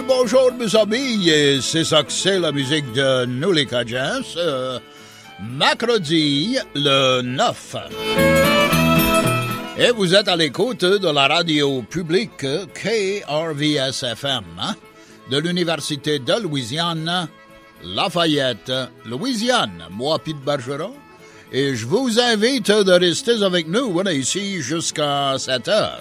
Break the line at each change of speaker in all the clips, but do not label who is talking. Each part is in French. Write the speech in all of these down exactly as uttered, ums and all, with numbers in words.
bonjour mes amis, et c'est ça que c'est la musique de nous les Cajuns, euh, mercredi le neuf. Et vous êtes à l'écoute de la radio publique K R V S F M, hein, de l'Université de Louisiane, Lafayette, Louisiane. Moi, Pete Bergeron, et je vous invite de rester avec nous, on est ici jusqu'à sept heures.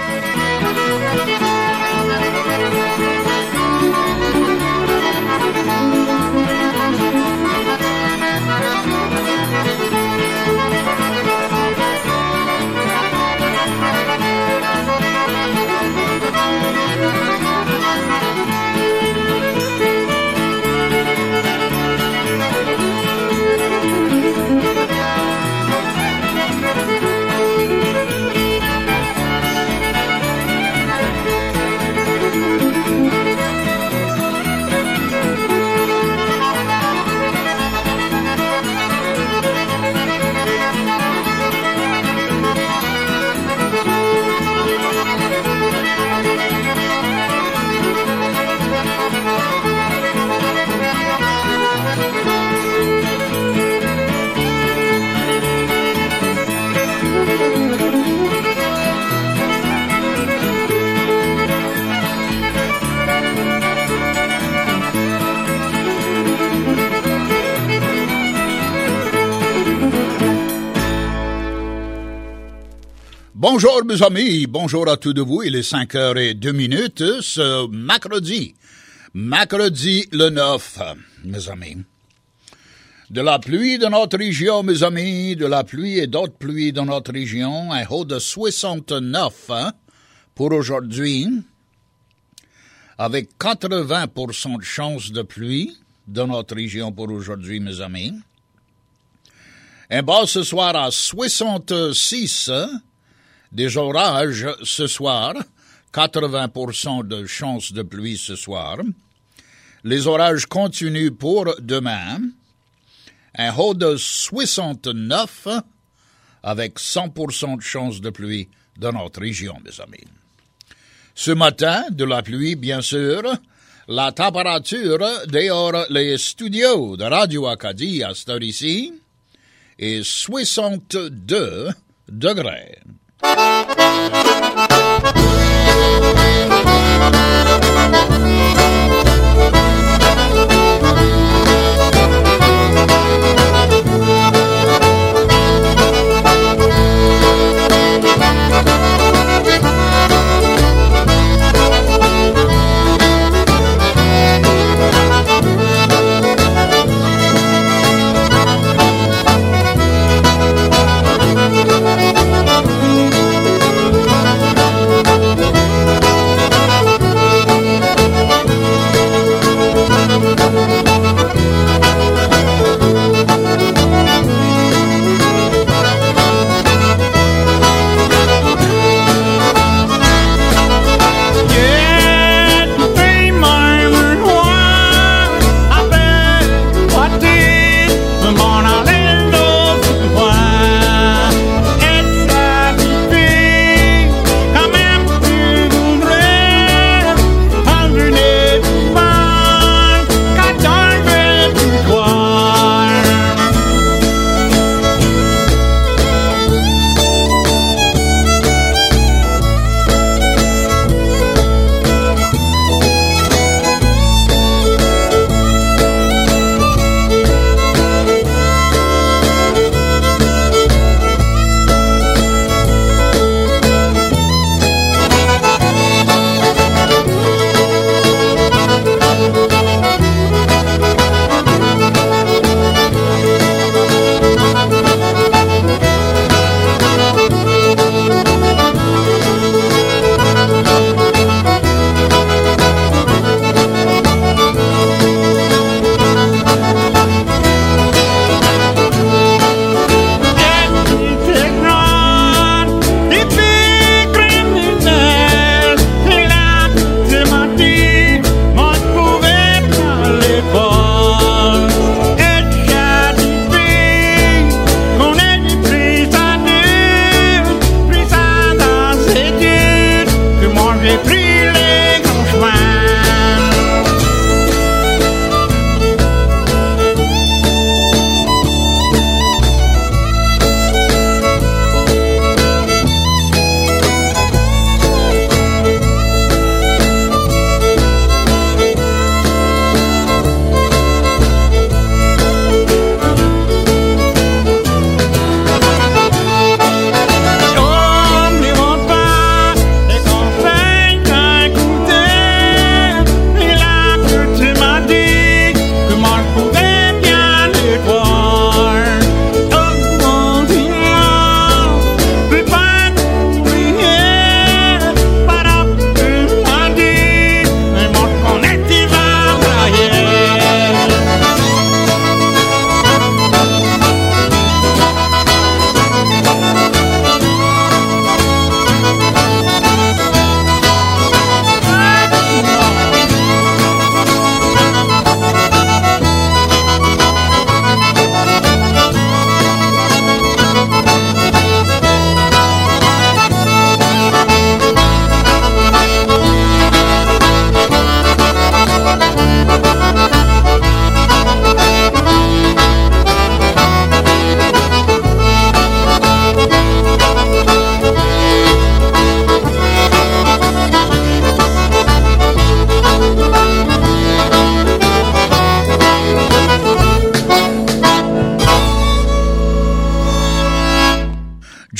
Bonjour mes amis, bonjour à tous de vous, il est cinq heures et deux minutes ce mercredi, mercredi le neuf, mes amis. De la pluie de notre région, mes amis, de la pluie et d'autres pluies dans notre région, un haut de soixante-neuf hein, pour aujourd'hui, avec quatre-vingts pour cent de chance de pluie dans notre région pour aujourd'hui, mes amis. Un bas ce soir à soixante-six, hein, des orages ce soir, quatre-vingts pour cent de chance de pluie ce soir. Les orages continuent pour demain. Un haut de soixante-neuf avec cent pour cent de chance de pluie dans notre région, mes amis. Ce matin, de la pluie, bien sûr. La température dehors les studios de Radio Acadie à cette heure ici est soixante-deux degrés.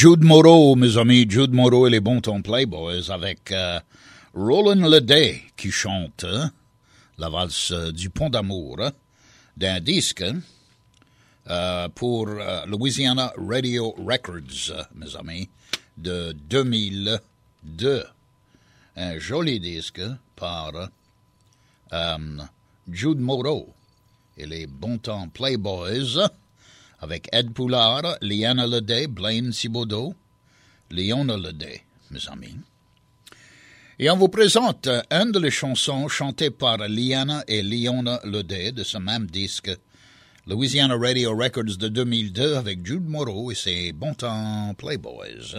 Jude Moreau, mes amis, Jude Moreau et les Bon Ton Playboys avec euh, Roland Leday qui chante hein, la valse euh, du Pont d'Amour hein, d'un disque euh, pour euh, Louisiana Radio Records, euh, mes amis, de deux mille deux. Un joli disque par euh, Jude Moreau et les Bon Temps Playboys avec Ed Poulard, Liana Leday, Blaine Thibodeau, Leona Leday, mes amis. Et on vous présente une de les chansons chantées par Liana et Leona Leday de ce même disque, Louisiana Radio Records de deux mille deux avec Jude Moreau et ses Bon Temps Playboys.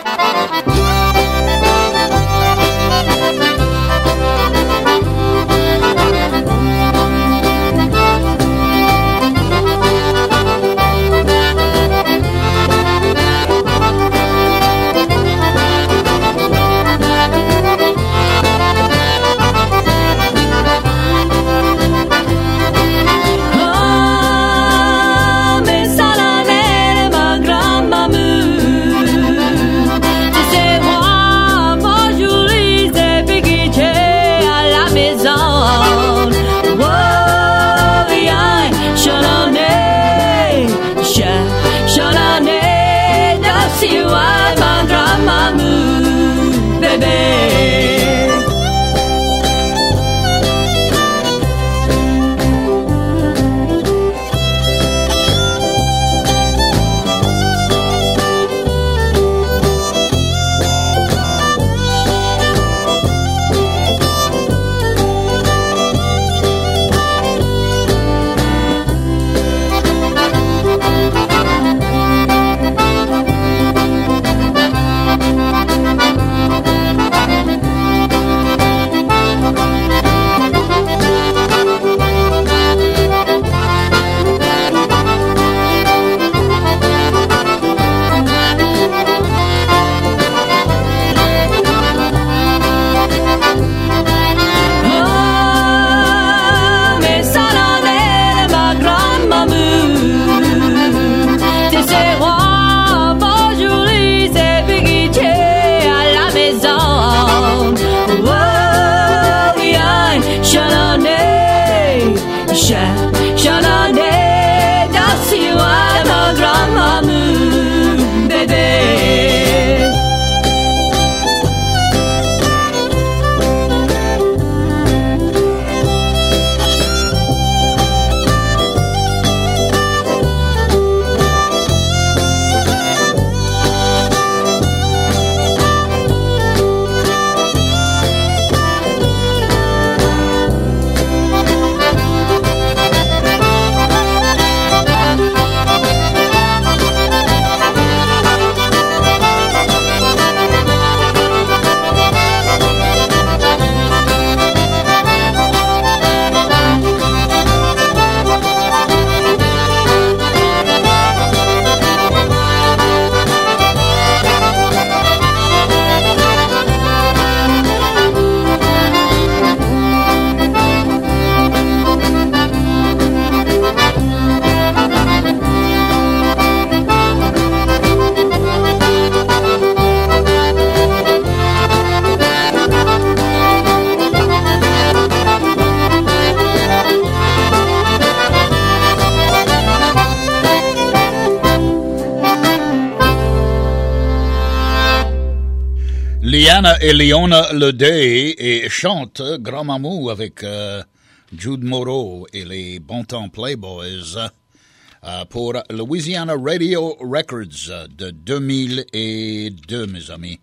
Liana et Leona Leday et chante Grand Mamou avec euh, Jude Moreau et les Bon Temps Playboys euh, pour Louisiana Radio Records de deux mille deux, mes amis.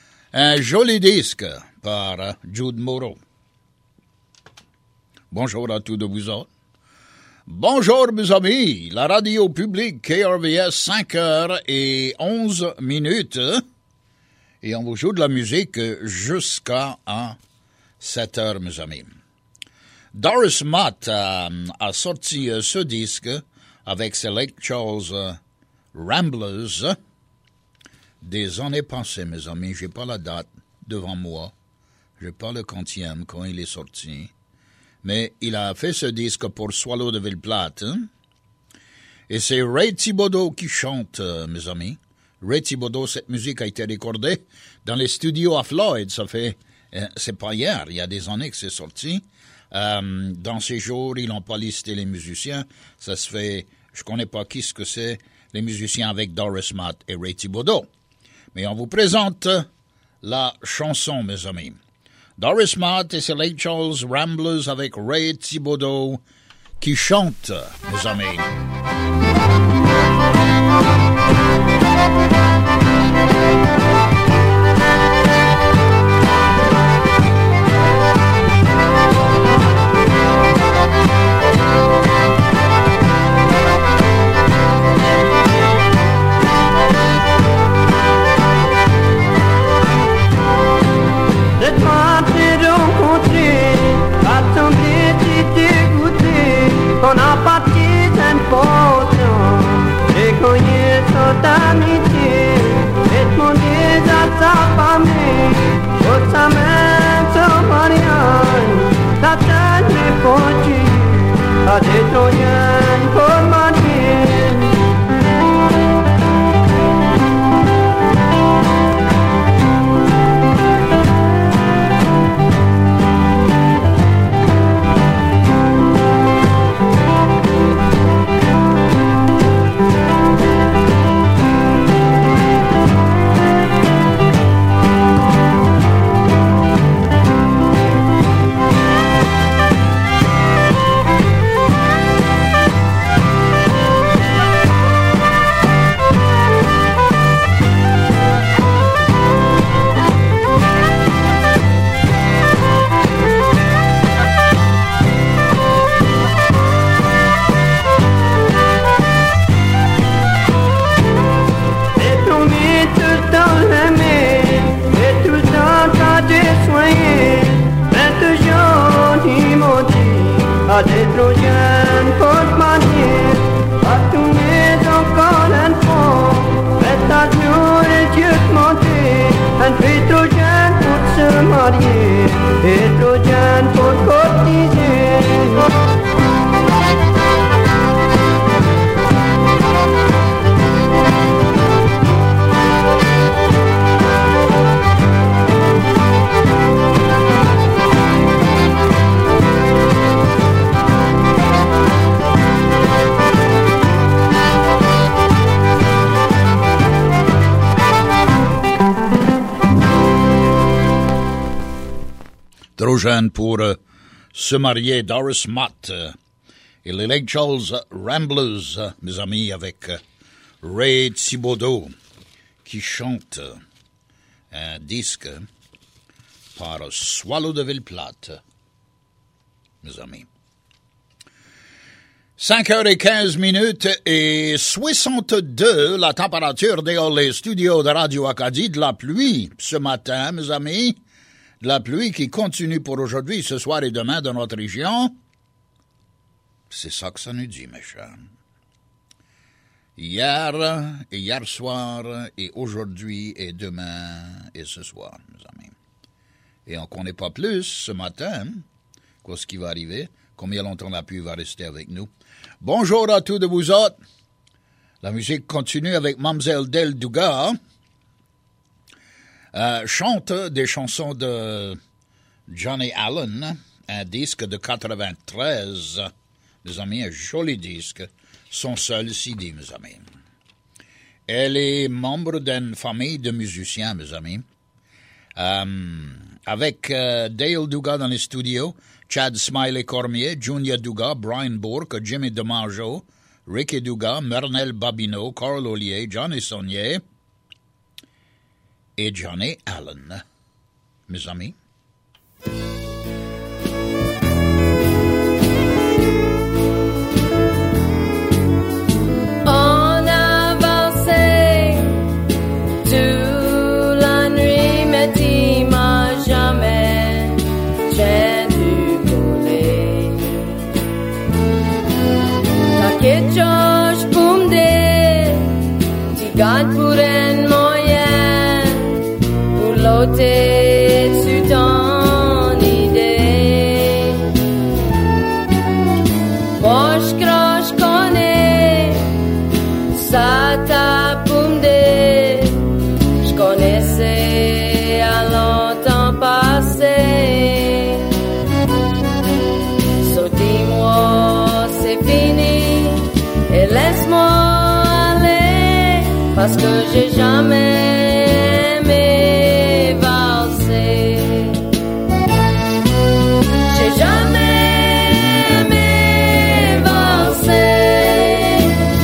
Un joli disque par Jude Moreau. Bonjour à tous de vous autres. Bonjour mes amis, la radio publique K R V S cinq heures et onze minutes. Et on vous joue de la musique jusqu'à sept heures, mes amis. Doris Mott euh, a sorti euh, ce disque avec ses Lake Charles euh, Ramblers des années passées, mes amis. J'ai pas la date devant moi. J'ai pas le quantième quand il est sorti. Mais il a fait ce disque pour Swallow de Ville Plate. Hein? Et c'est Ray Thibodeau qui chante, euh, mes amis. Ray Thibodeau, cette musique a été recordée dans les studios à Floyd. Ça fait, euh, c'est pas hier, il y a des années que c'est sorti. Euh, dans ces jours, ils n'ont pas listé les musiciens. Ça se fait, je connais pas qui ce que c'est, les musiciens avec Doris Mott et Ray Thibodeau. Mais on vous présente la chanson, mes amis. Doris Mott et ses Lake Charles Ramblers avec Ray Thibodeau qui chante, mes amis.
On a parti d'un potion, j'ai cogné sur d'amitié, et demandé à sa famille, pour sa main sur mariage, la tête n'est foutue, à des troyens pour marier. À des trojans pour manier, à tourner encore un fond, faites à jour et Dieu monter, un fait trojan pour se marier, et trojan pour cotiser.
Trop jeune pour euh, se marier, Doris Mott euh, et les Lake Charles Ramblers, euh, mes amis, avec euh, Ray Thibodeau qui chante euh, un disque par Swallow de Ville-Plate, mes amis. cinq heures quinze minutes et soixante-deux, la température dehors les studios de Radio Acadie, de la pluie ce matin, mes amis. De la pluie qui continue pour aujourd'hui, ce soir et demain dans notre région. C'est ça que ça nous dit, mes chers. Hier, et hier soir, et aujourd'hui, et demain, et ce soir, mes amis. Et on ne connaît pas plus ce matin, quoi ce qui va arriver, combien longtemps la pluie va rester avec nous. Bonjour à tous de vous autres. La musique continue avec Mamselle Del Duga. Euh, chante des chansons de Johnny Allen, un disque de quatre-vingt-treize, mes amis, un joli disque, son seul C D, mes amis. Elle est membre d'une famille de musiciens, mes amis, euh, avec euh, Dale Duga dans les studios, Chad Smiley Cormier, Junior Duga, Brian Bourque, Jimmy DeMarjo, Ricky Duga, Mernel Babineau, Carl Ollier, Johnny Saunier, et Johnny Allen, mes amis.
On avançait toute la nuit, mais dis-moi jamais j'ai dû voler. T'inquiète, George, pour me dire, tu gardes pour un moyen pour l'ôter sur ton idée. Moi, je crois, je connais, ça t'a pour me dire. parce que j'ai jamais aimé valser. J'ai jamais aimé valser.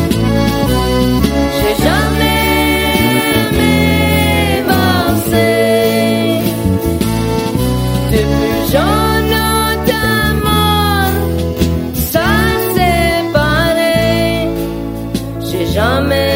J'ai jamais aimé valser. Depuis jeune d'amour, ça c'est pareil. J'ai jamais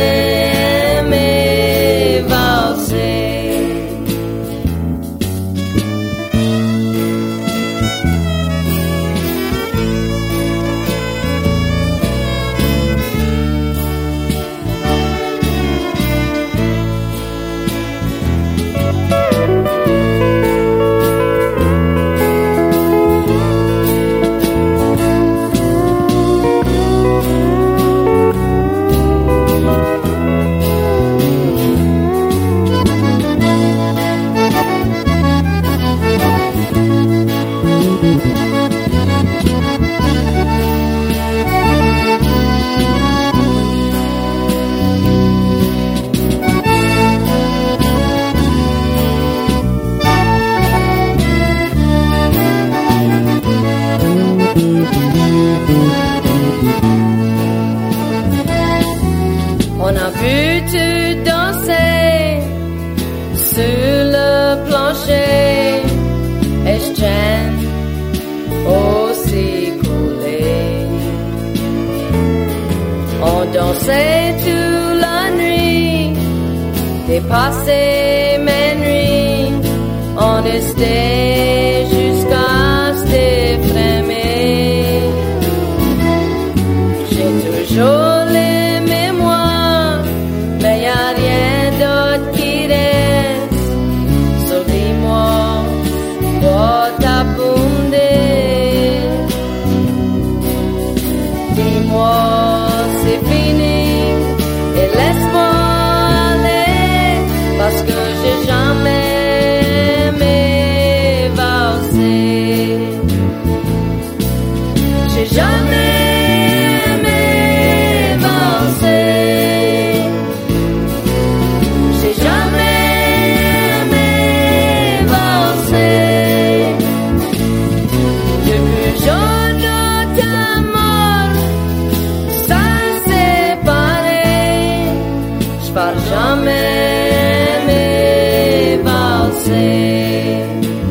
dansait toute la nuit, dépassait mes nuits, on restait jusqu'à s'effrémer. J'ai toujours les mémoires, mais y a rien d'autre qui reste. So dis-moi, what t'abonder? Dis-moi. C'est fini et laisse-moi aller parce que j'ai jamais aimé valser. J'ai jamais aimé valser. J'ai jamais aimé valser. Depuis jeune ta mort. Par jamais aimé valser.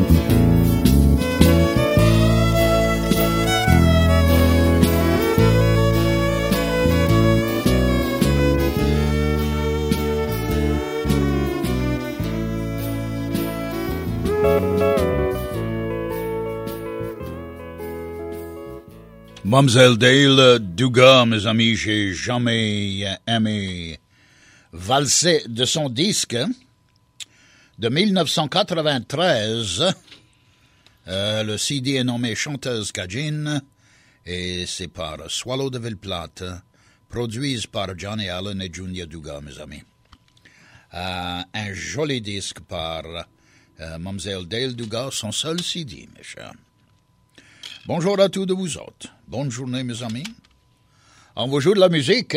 Mamselle Dale Dugas, mes amis, j'ai jamais aimé valser de son disque de dix-neuf cent quatre-vingt-treize. Euh, le C D est nommé Chanteuse Cajun et c'est par Swallow de Ville-Plate, produit par Johnny Allen et Junior Dugas, mes amis. Euh, un joli disque par euh, Mamselle Dale Dugas, son seul C D, mes chers. Bonjour à tous de vous autres. Bonne journée, mes amis. On vous joue de la musique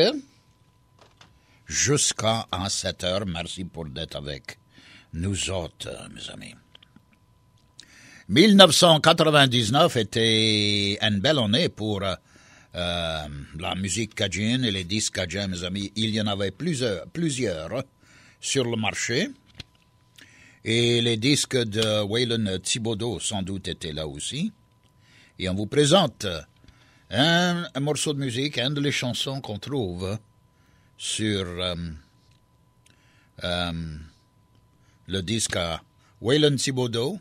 jusqu'à sept heures. Merci pour d'être avec nous autres, mes amis. dix-neuf cent quatre-vingt-dix-neuf était une belle année pour euh, la musique cajun et les disques cajuns, mes amis. Il y en avait plusieurs, plusieurs sur le marché. Et les disques de Waylon Thibodeau, sans doute, étaient là aussi. Et on vous présente un, un morceau de musique, une des chansons qu'on trouve sur euh, euh, le disque à Waylon Thibodeau,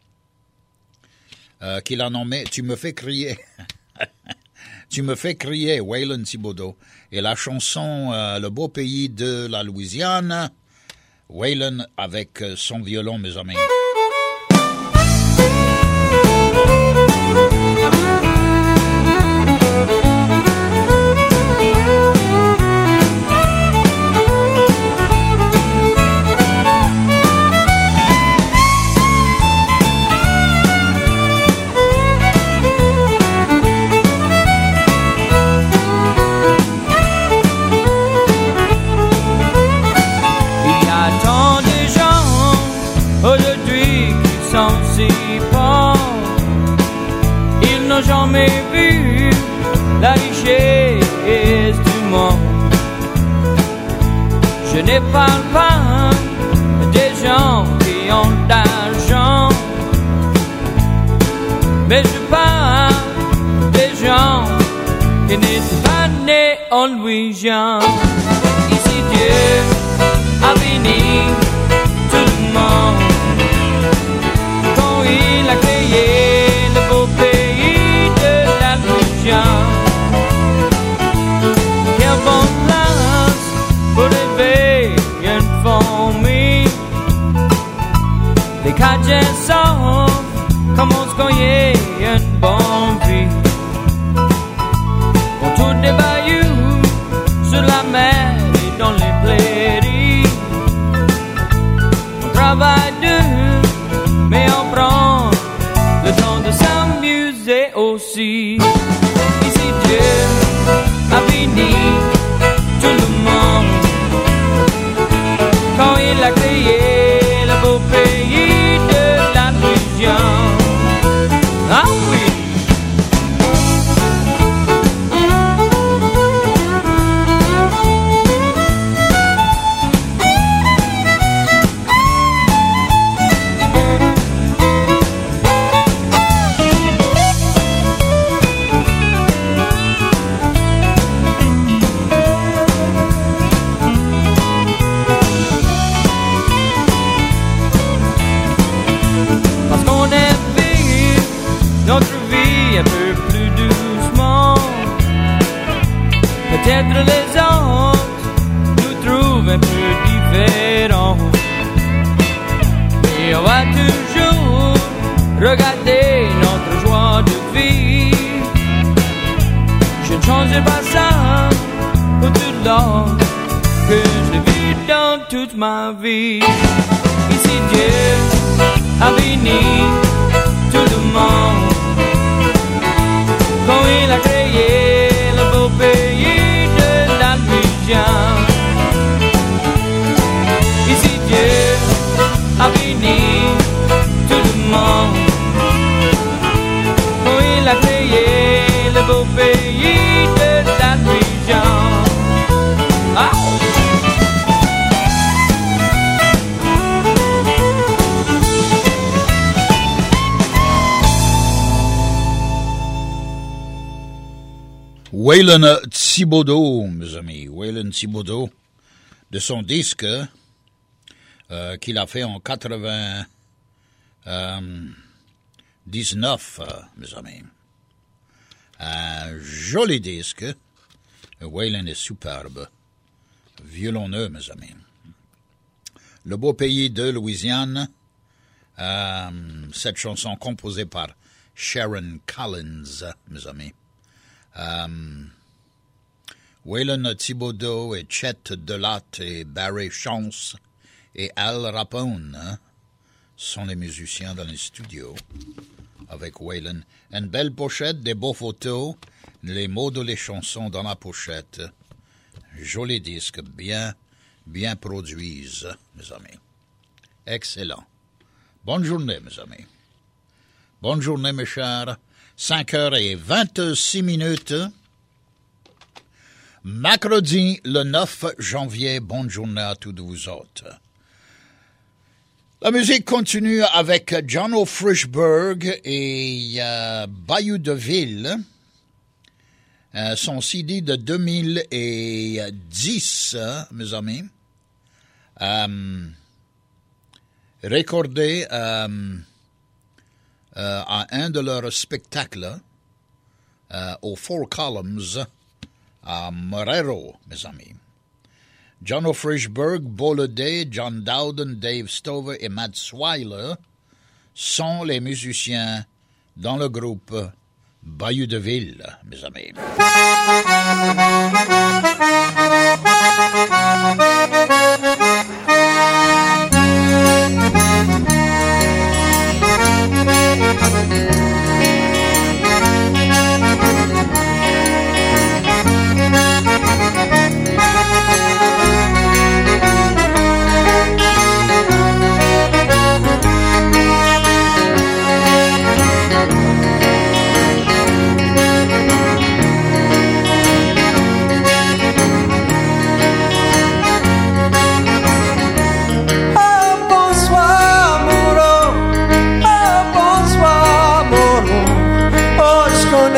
euh, qu'il a nommé « Tu me fais crier ». Tu me fais crier, Waylon Thibodeau. Et la chanson euh, « Le beau pays de la Louisiane », Waylon avec son violon, mes amis.
n'ont jamais vu la richesse du monde. Je ne parle pas des gens qui ont d'argent, mais je parle des gens qui n'étaient pas nés en Louisiane. Ici Dieu a béni tout le monde quand il a créé le beau pays de la Louisiane. Quelle bonne place pour élever une famille. Les Cajuns savent comment se gagner une bonne vie. Autour des bayous, sur la mer et dans les prairies. On travaille dur, mais on prend le temps de s'amuser aussi. Ici Dieu a béni tout le monde quand il a créé le beau pays de la Louisiane. Ah oui. Un peu plus doucement. Peut-être les autres nous trouvent un peu différents, mais on va toujours regarder notre joie de vie. Je ne changerai pas ça pour tout l'or que j'ai vu dans toute ma vie. Ici Dieu a béni tout le monde quand il a créé le beau pays de la Louisiane. Ici Dieu a béni tout le monde quand il a créé le beau pays de la Louisiane. Ah!
Waylon Thibaudeau, mes amis, Waylon Thibaudeau, de son disque euh, qu'il a fait en quatre-vingt-dix-neuf, euh, mes amis. Un joli disque. Waylon est superbe, violonneux, mes amis. Le beau pays de Louisiane, euh, cette chanson composée par Sharon Collins, mes amis. Um, Waylon Thibaudeau et Chet Delatte et Barry Chance et Al Rapone hein, sont les musiciens dans les studios avec Waylon. Une belle pochette, des beaux photos, les mots de les chansons dans la pochette. Joli disque, bien, bien produits, mes amis. Excellent. Bonne journée, mes amis. Bonne journée, mes chers. cinq heures vingt-six minutes. Mercredi, le neuf janvier. Bonne journée à tous vous autres. La musique continue avec John Frischberg et euh, Bayou de Ville. Euh, son C D de deux mille dix, mes amis. Euh, recordé... Euh, Euh, à un de leurs spectacles euh, aux Four Columns à Marrero, mes amis. John Frischberg, Bolliday, John Dowden, Dave Stover et Matt Swiler sont les musiciens dans le groupe Bayou de Ville, mes amis.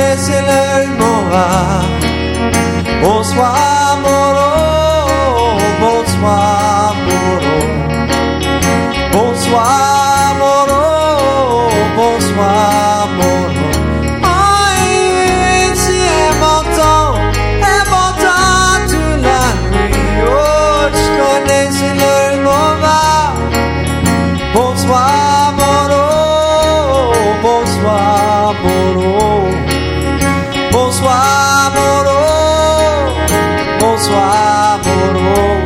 connaissez le Mora. Bonsoir Moro, bonsoir Moro. Bonsoir Moro, bonsoir Moro. Oh, ici est bon temps, est bon temps toute la nuit. Oh, je connaissais le Mora. Bonsoir Moro, bonsoir Moro. Bonsoir Moro, bonsoir Moro.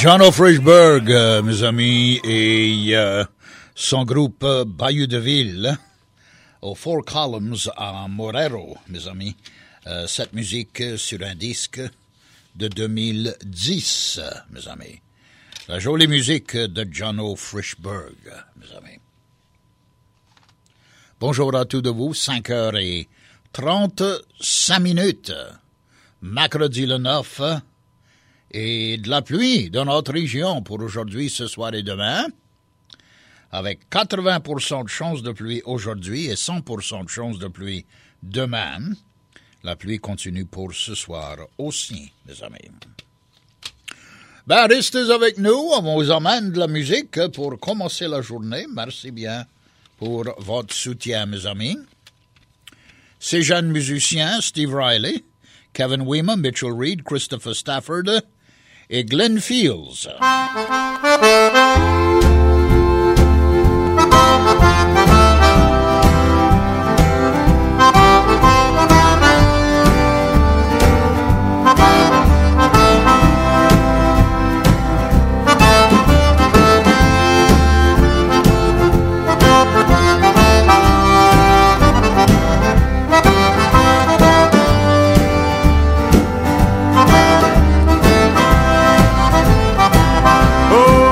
John Frischberg, euh, mes amis, et euh, son groupe euh, Bayou de Ville, aux Four Columns à Morero, mes amis. Euh, cette musique sur un disque de deux mille dix, mes amis. La jolie musique de John Frischberg, mes amis. Bonjour à tous de vous, cinq heures trente-cinq minutes, mercredi le neuf, et de la pluie dans notre région pour aujourd'hui, ce soir et demain, avec quatre-vingts pour cent de chance de pluie aujourd'hui et cent pour cent de chance de pluie demain. La pluie continue pour ce soir aussi, mes amis. Ben, restez avec nous, on vous emmène de la musique pour commencer la journée. Merci bien pour votre soutien, mes amis. Ces jeunes musiciens, Steve Riley, Kevin Weemer, Mitchell Reed, Christopher Stafford et Glenn Fields.
Oh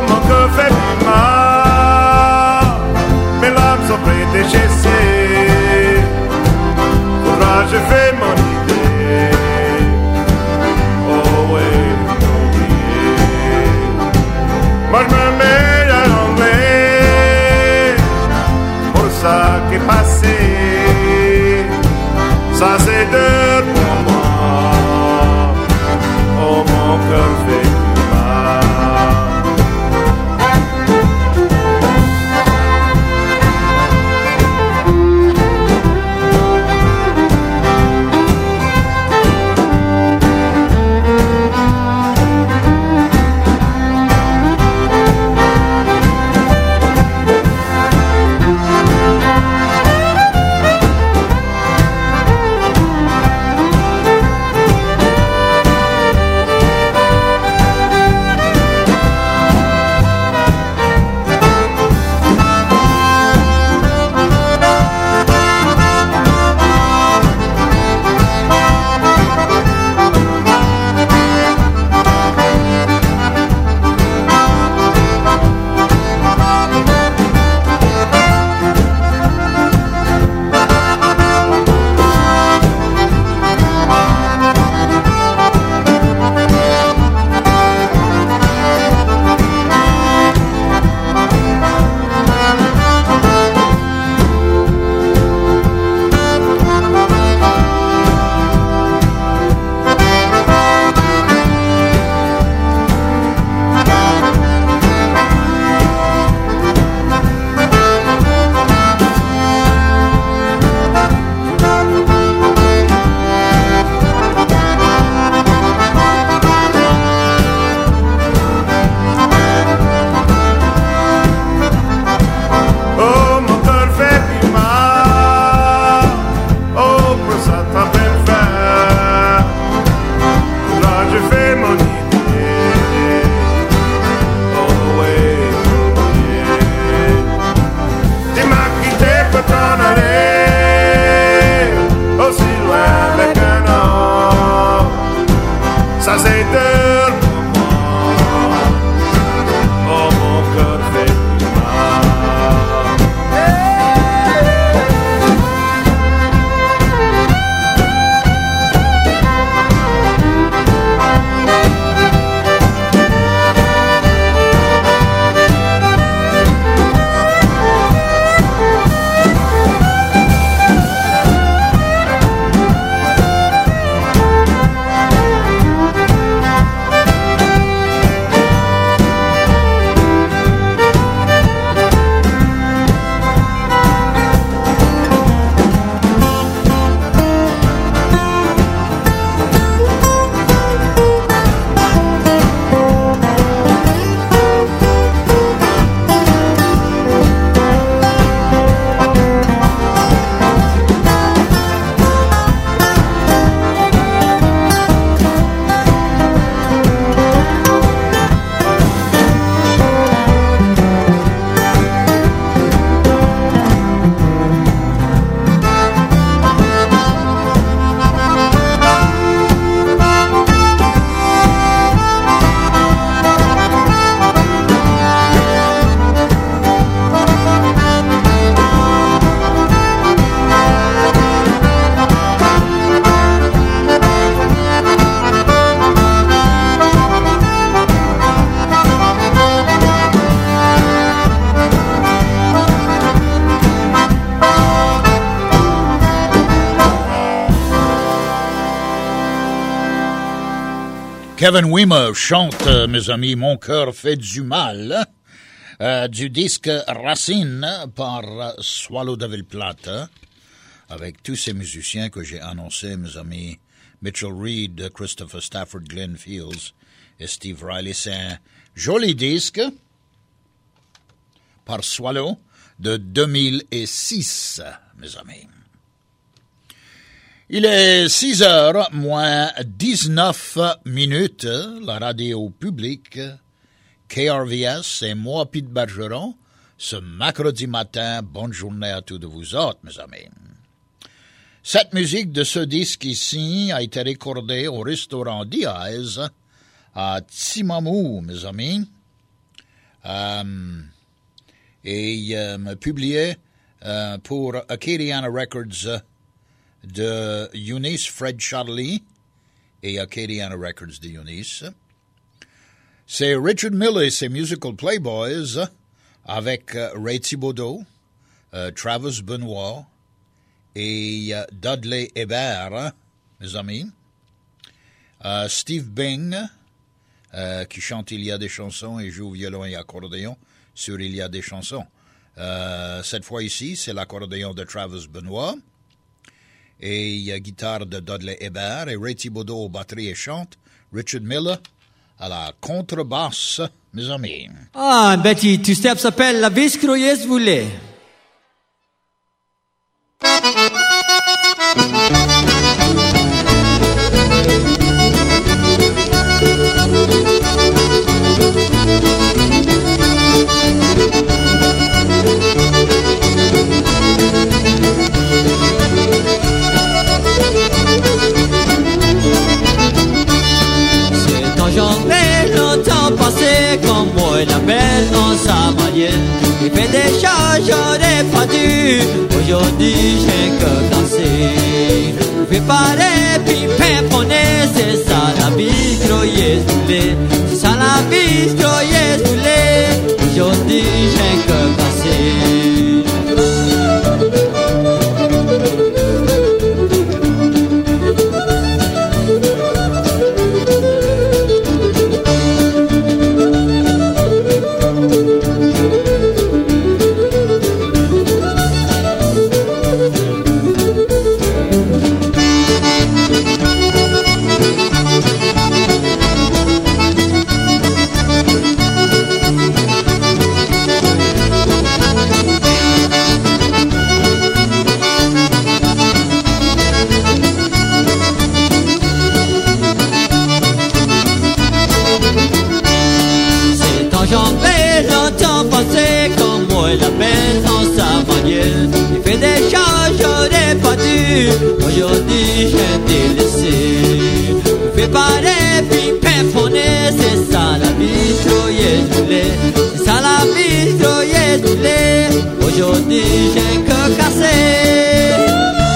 Kevin Weemer chante, euh, mes amis, Mon cœur fait du mal, euh, du disque Racine par euh, Swallow de Ville-Plate, avec tous ces musiciens que j'ai annoncés, mes amis, Mitchell Reed, Christopher Stafford, Glenn Fields et Steve Riley. C'est un joli disque par Swallow de deux mille six, mes amis. Il est six heures moins dix-neuf minutes, la radio publique, K R V S et moi, Pete Bergeron, ce mercredi matin. Bonne journée à tous de vous autres, mes amis. Cette musique de ce disque ici a été recordée au restaurant Diaz à Timamou, mes amis, euh, et euh, publiée euh, pour Acadiana Records de Eunice Fred Charlie et Acadiana Records de Eunice. C'est Richard Miller et ses Musical Playboys avec uh, Ray Thibodeau, uh, Travis Benoit et uh, Dudley Hébert, mes amis. Uh, Steve Bing, uh, qui chante Il y a des chansons et joue violon et accordéon sur Il y a des chansons. Uh, cette fois ici, c'est l'accordéon de Travis Benoit et euh, guitare de Dudley Hébert et Ray Thibodeau aux batteries et chante, Richard Miller à la contrebasse, mes amis.
Ah, Betty, tu step s'appelle La Vis Croyeuse Voulée.
J'en longtemps passé comme moi la belle en sa manière. Il fait des choses j'aurais pas dû. Aujourd'hui j'ai que danser. Fais pareil puis pimponner. C'est ça la vie croyeuse voulée. C'est ça la vie croyeuse voulée. Aujourd'hui j'ai que danser. Aujourd'hui j'ai délaissé. Fais pareil puis pimponner. C'est ça la vie croyeuse voulée. C'est ça la vie croyeuse voulée. Aujourd'hui j'ai que cassé.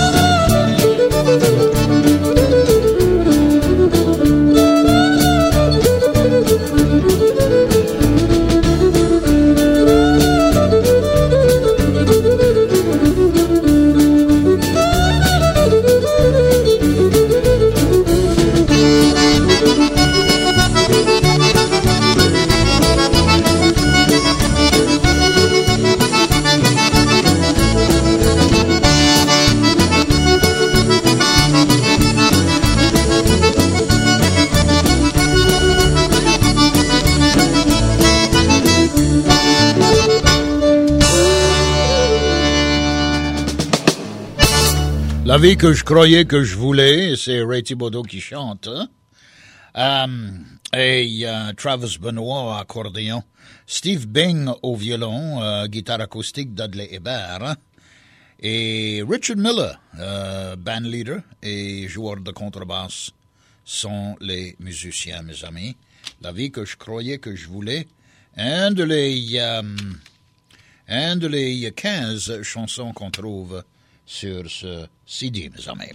La vie que je croyais que je voulais, c'est Ray Thibodeau qui chante. Hein? Um, et uh, Travis Benoit, accordéon. Steve Bing au violon, uh, guitare acoustique, Dudley Hébert. Hein? Et Richard Miller, uh, band leader et joueur de contrebasse, sont les musiciens, mes amis. La vie que je croyais que je voulais. Un de les, um, un de les quinze chansons qu'on trouve sur ce C D, mes amis.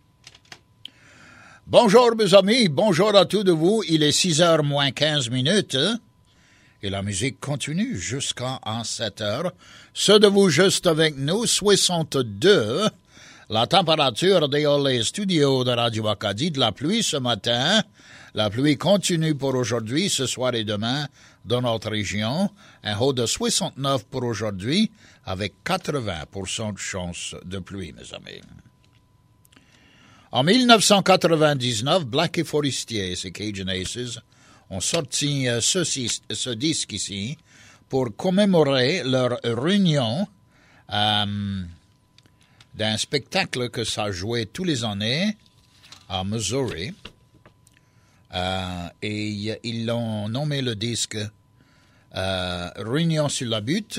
Bonjour, mes amis. Bonjour à tous de vous. Il est six heures moins quinze minutes. Et la musique continue jusqu'à sept heures. Ceux de vous juste avec nous, soixante-deux. La température dehors les studios de Radio Acadie, de la pluie ce matin. La pluie continue pour aujourd'hui, ce soir et demain, dans notre région. Un haut de soixante-neuf pour aujourd'hui, avec quatre-vingts pour cent de chance de pluie, mes amis. En mille neuf cent quatre-vingt-dix-neuf, Blackie Forestier et ses Cajun Aces ont sorti euh, ce, ce disque ici pour commémorer leur réunion euh, d'un spectacle que ça jouait tous les années à Missouri. Euh, et ils l'ont nommé le disque euh, Réunion sur la butte.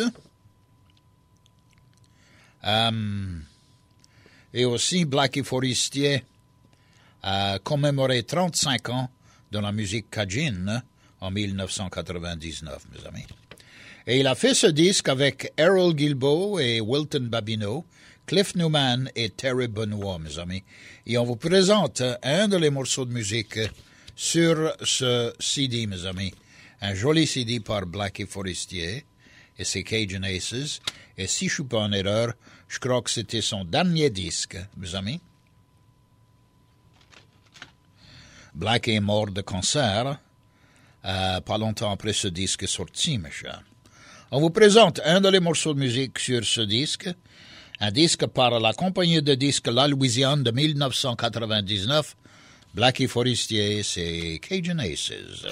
Euh, et aussi Blackie Forestier a commémoré trente-cinq ans de la musique cajun en mille neuf cent quatre-vingt-dix-neuf, mes amis. Et il a fait ce disque avec Errol Guilbeault et Wilton Babineau, Cliff Newman et Terry Benoit, mes amis. Et on vous présente un de les morceaux de musique sur ce C D, mes amis. Un joli C D par Blackie Forestier et ses Cajun Aces. Et si je ne suis pas en erreur, je crois que c'était son dernier disque, mes amis. Blackie est mort de cancer, euh, pas longtemps après ce disque sorti, mes chers. On vous présente un de les morceaux de musique sur ce disque. Un disque par la compagnie de disques La Louisiane de mille neuf cent quatre-vingt-dix-neuf. Blackie Forestier, c'est Cajun Aces.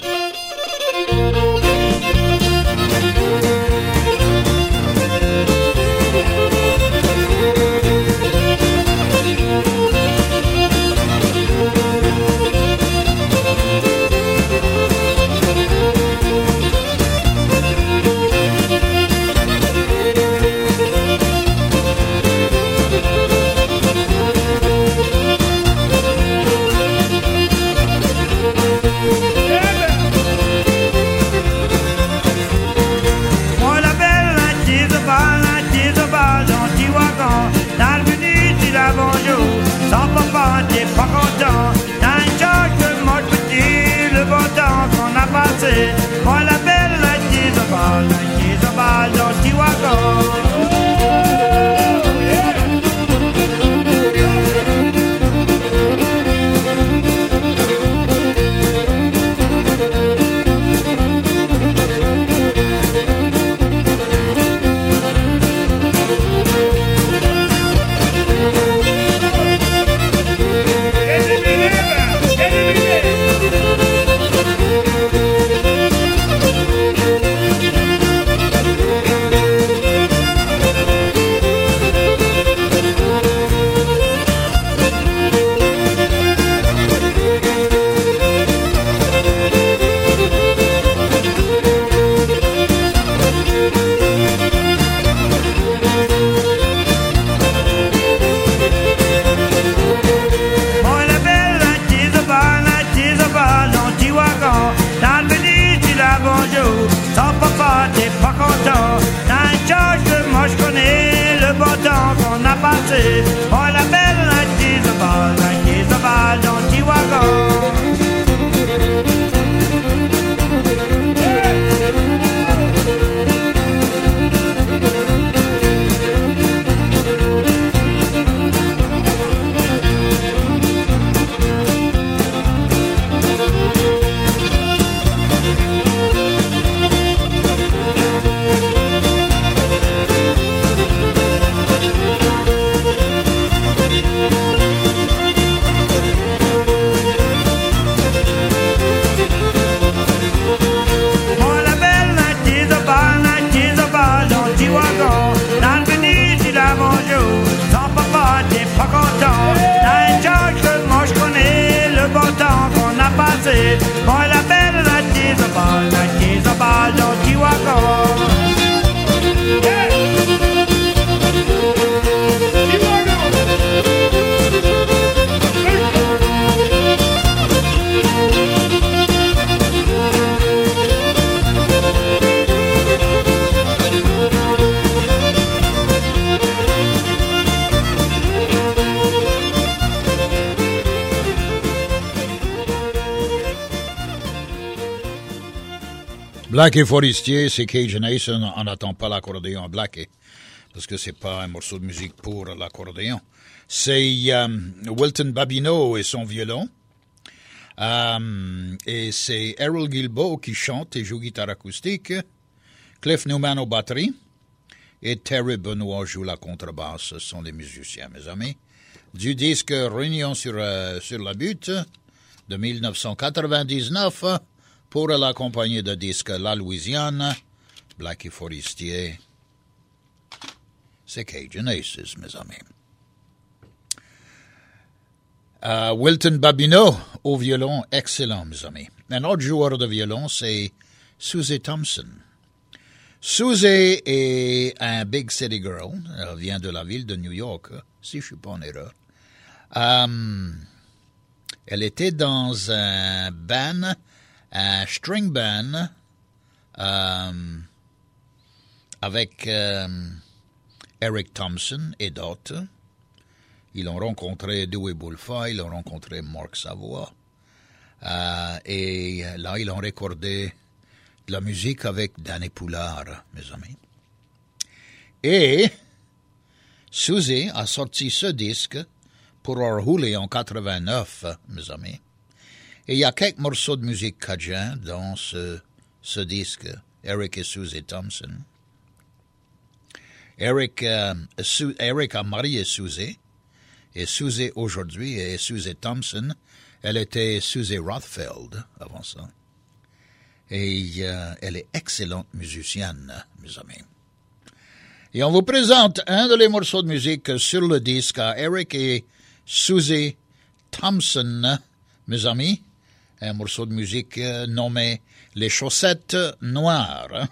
Sans papa, t'es pas content. T'as un choc de mode petit, le bon temps qu'on a passé. Moi la belle, la tise au bal, la tise au bal dans Chihuahua. Oh la belle, la tise au bal, la tise au bal dans Chihuahua. Moi la belle, la tise au bal, la tise au bal dans Chihuahua.
Blackie Forestier, c'est Cajun Aces. On n'attend pas l'accordéon à Blackie, parce que c'est pas un morceau de musique pour l'accordéon. C'est um, Wilton Babineau et son violon. Um, et c'est Errol Gilbo qui chante et joue guitare acoustique, Cliff Newman aux batteries, et Terry Benoit joue la contrebasse. Ce sont les musiciens, mes amis. Du disque Réunion sur, euh, sur la butte de dix-neuf cent quatre-vingt-dix-neuf pour la compagnie de disques La Louisiane, Blackie Forestier. C'est Cajun Aces, mes amis. Uh, Wilton Babineau au violon, excellent, mes amis. Un autre joueur de violon, c'est Susie Thompson. Susie est un big city girl. Elle vient de la ville de New York, si je ne suis pas en erreur. Um, elle était dans un band, un string band, um, avec um, Eric Thompson et d'autres. Ils ont rencontré Dewey Bulfa, ils ont rencontré Mark Savoie. Euh, et là, ils ont recordé de la musique avec Danny Poulard, mes amis. Et Susie a sorti ce disque pour Orhuli en quatre-vingt-neuf, mes amis. Et il y a quelques morceaux de musique cajun dans ce, ce disque, Eric et Susie Thompson. Eric, euh, Su- Eric a marié Susie. Et Susie aujourd'hui est Susie Thompson. Elle était Susie Rothfeld avant ça. Et euh, elle est excellente musicienne, mes amis. Et on vous présente un de les morceaux de musique sur le disque à Eric et Susie Thompson, mes amis. Un morceau de musique nommé Les Chaussettes Noires.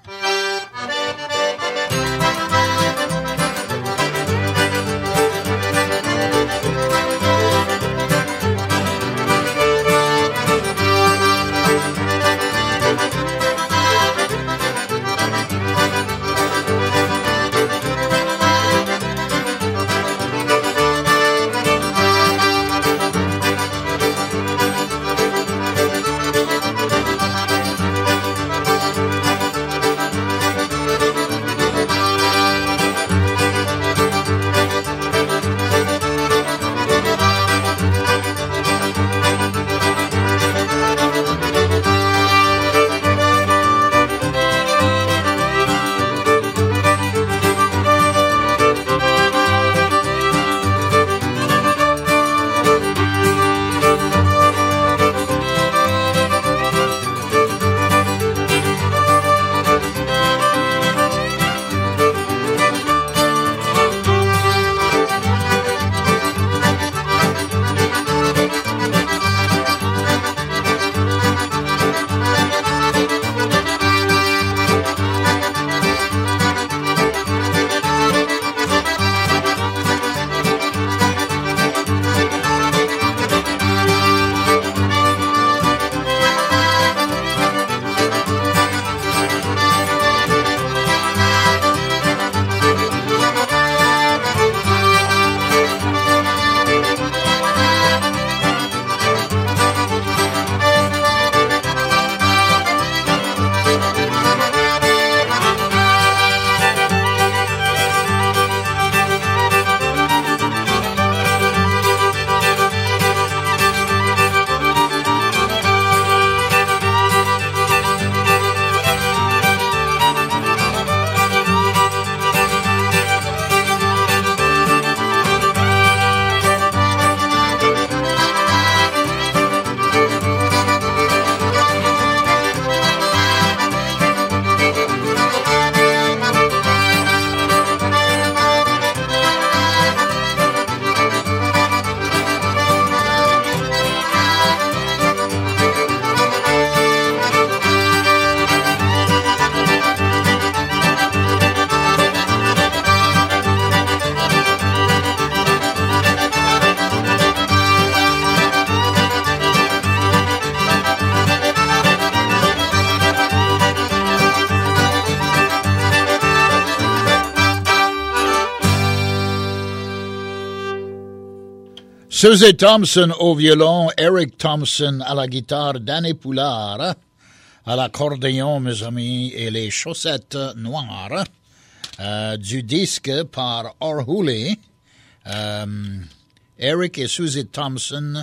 Susie Thompson au violon, Eric Thompson à la guitare, Danny Poulard à l'accordéon, mes amis, et les chaussettes noires euh, du disque par Orhuli. Euh, Eric et Susie Thompson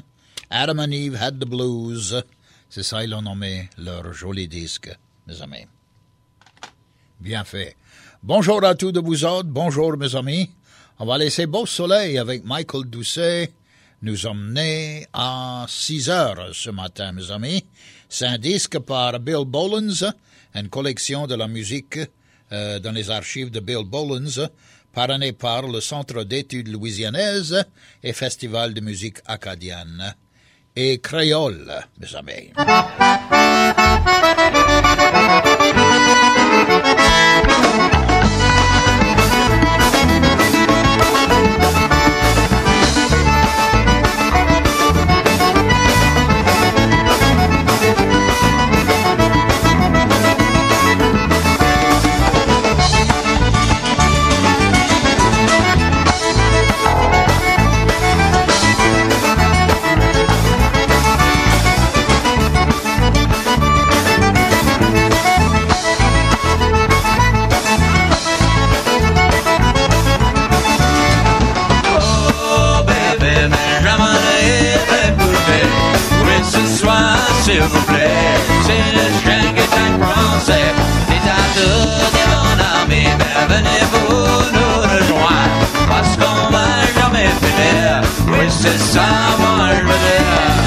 Adam and Eve Had the Blues. C'est ça, ils l'ont nommé leur joli disque, mes amis. Bien fait. Bonjour à tous de vous autres. Bonjour, mes amis. On va laisser Beau Soleil avec Michael Doucet nous emmener à six heures ce matin, mes amis. C'est un disque par Bill Bolins, une collection de la musique euh, dans les archives de Bill Bolins, parrainé par le Centre d'études louisianaises et Festival de musique acadienne et créole, mes amis.
S'il vous plaît, c'est le chien qui est un français. C'est à tous des bons amis, ben venez-vous nous rejoindre, parce qu'on va jamais finir. Oui, c'est ça, moi je veux dire.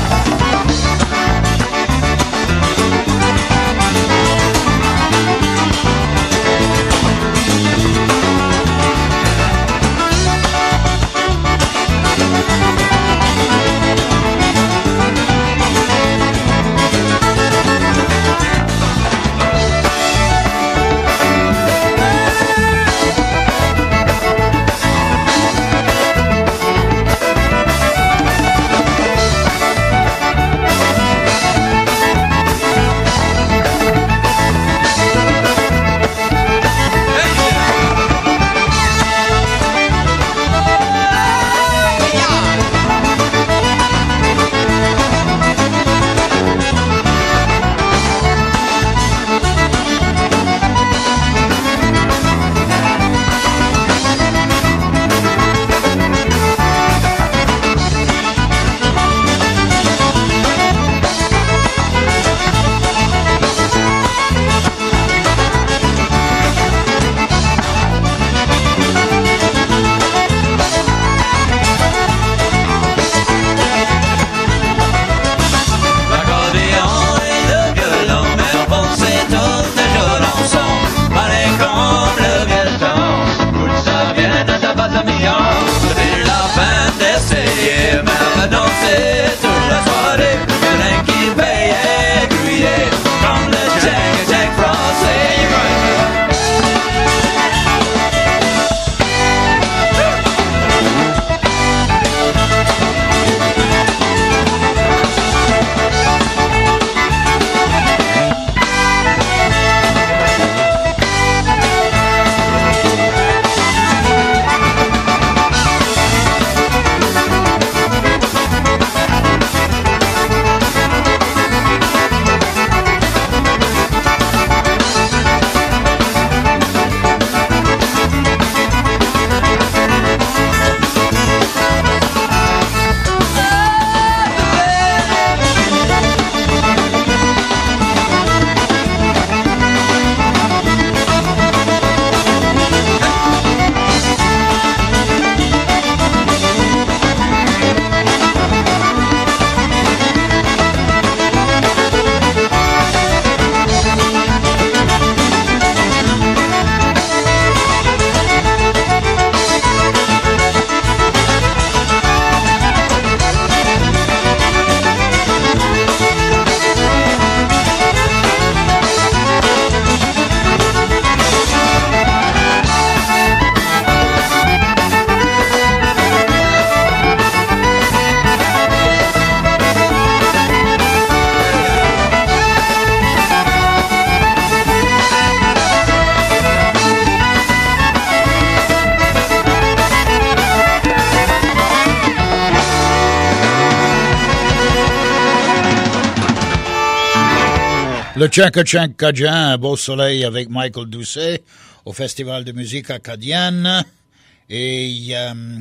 Le Tchanka-Tchanka-Djan, un beau soleil avec Michael Doucet au Festival de musique acadienne. Et euh,